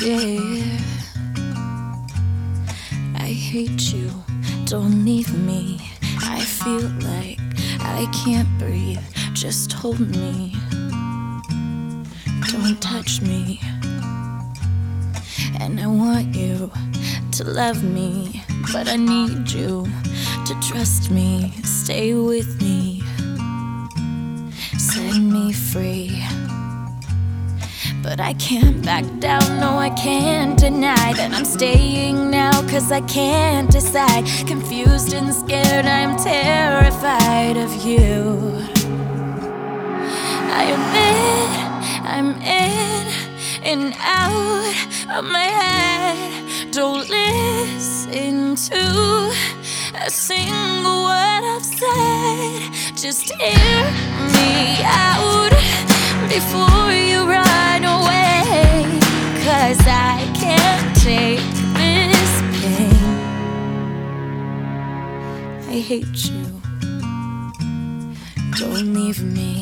Yeah, I hate you, don't leave me. I feel like I can't breathe, just hold me. Don't touch me. And I want you to love me, but I need you to trust me. Stay with me, set me free. But I can't back down, no I can't deny that I'm staying now, 'cause I can't decide. Confused and scared, I'm terrified of you. I admit I'm in and out of my head. Don't listen to a single word I've said. Just hear me out before you run away, 'cause I can't take this pain. I hate you, don't leave me.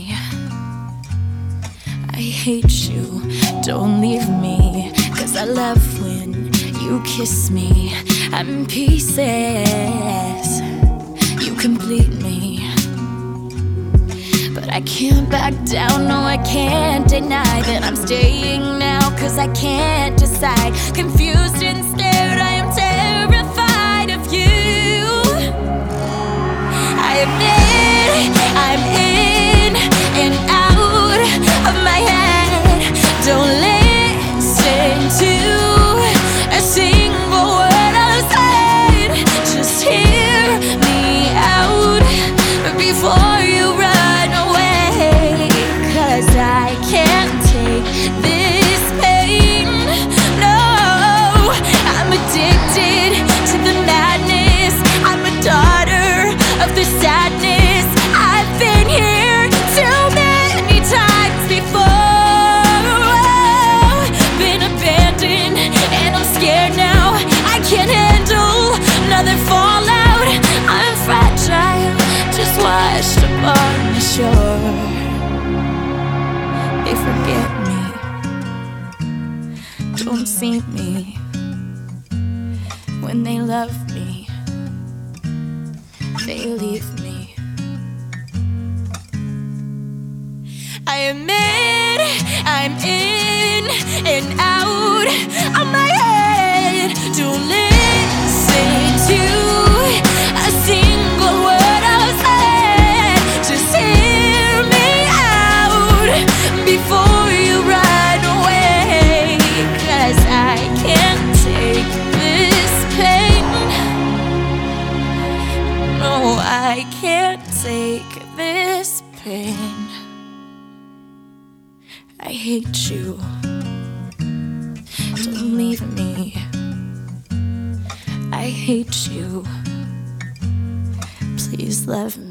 I hate you, don't leave me, 'cause I love when you kiss me. I'm in pieces, you complete me. But I can't back down, no I can't deny that I'm staying now, 'cause I can't decide. Confused and scared, I am terrified of you. I admit I'm in and out of my head. Don't listen to a single word I've said. Just hear me out before you run away, 'cause I can't take this pain. No, I'm addicted to the madness. I'm a daughter of the sadness. I've been here too many times before. Been abandoned and I'm scared now. I can't handle another fallout. I'm fragile, just washed up on the shore. They forget me, don't see me. When they love me, they leave me. I admit I'm in and out of my head. Don't listen to a single word I've said. Just hear me out before you run away, 'cause I can't take this pain. No, I can't take this pain. I hate you, don't leave me. I hate you, please love me.